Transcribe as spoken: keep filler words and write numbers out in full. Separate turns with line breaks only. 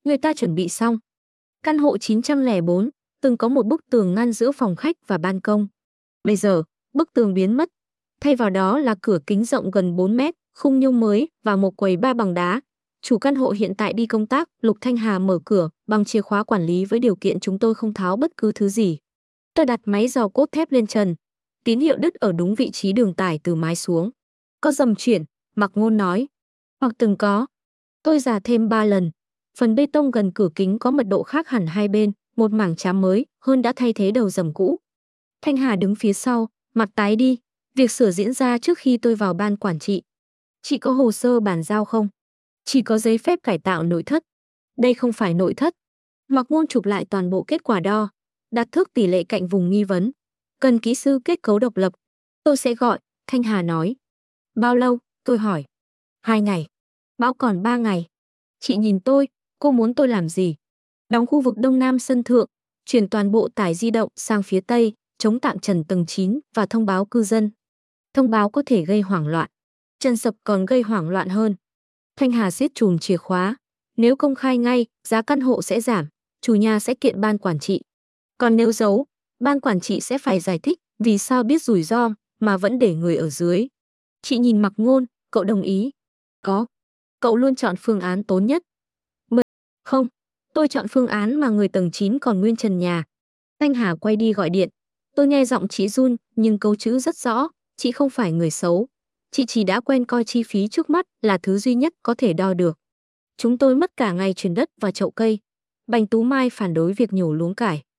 Người ta chuẩn bị xong. Căn hộ chín không bốn từng có một bức tường ngăn giữa phòng khách và ban công. Bây giờ, bức tường biến mất. Thay vào đó là cửa kính rộng gần bốn mét, khung nhôm mới và một quầy bar bằng đá. Chủ căn hộ hiện tại đi công tác, Lục Thanh Hà mở cửa bằng chìa khóa quản lý với điều kiện chúng tôi không tháo bất cứ thứ gì. Tôi đặt máy dò cốt thép lên trần. Tín hiệu đứt ở đúng vị trí đường tải từ mái xuống. Có dầm chuyển, Mạc Ngôn nói. Hoặc từng có. Tôi giả thêm ba lần. Phần bê tông gần cửa kính có mật độ khác hẳn hai bên, một mảng trám mới, hơn đã thay thế đầu dầm cũ. Thanh Hà đứng phía sau, mặt tái đi. Việc sửa diễn ra trước khi tôi vào ban quản trị. Chị có hồ sơ bàn giao không? Chỉ có giấy phép cải tạo nội thất. Đây không phải nội thất. Mạc Ngôn chụp lại toàn bộ kết quả đo, đặt thước tỷ lệ cạnh vùng nghi vấn. Cần kỹ sư kết cấu độc lập. Tôi sẽ gọi, Thanh Hà nói. Bao lâu? Tôi hỏi. Hai ngày. Bão còn ba ngày. Chị nhìn tôi, cô muốn tôi làm gì? Đóng khu vực đông nam sân thượng, chuyển toàn bộ tải di động sang phía tây, chống tạm trần tầng chín và thông báo cư dân. Thông báo có thể gây hoảng loạn. Trần sập còn gây hoảng loạn hơn. Thanh Hà siết chùm chìa khóa. Nếu công khai ngay, giá căn hộ sẽ giảm, chủ nhà sẽ kiện ban quản trị. Còn nếu giấu, ban quản trị sẽ phải giải thích vì sao biết rủi ro mà vẫn để người ở dưới. Chị nhìn Mạc Ngôn, cậu đồng ý? Có. Cậu luôn chọn phương án tốn nhất. Mười. Không, tôi chọn phương án mà người tầng chín còn nguyên trần nhà. Thanh Hà quay đi gọi điện. Tôi nghe giọng chị run, nhưng câu chữ rất rõ, chị không phải người xấu. Chị chỉ đã quen coi chi phí trước mắt là thứ duy nhất có thể đo được. Chúng tôi mất cả ngày chuyển đất và chậu cây. Bành Tú Mai phản đối việc nhổ luống cải.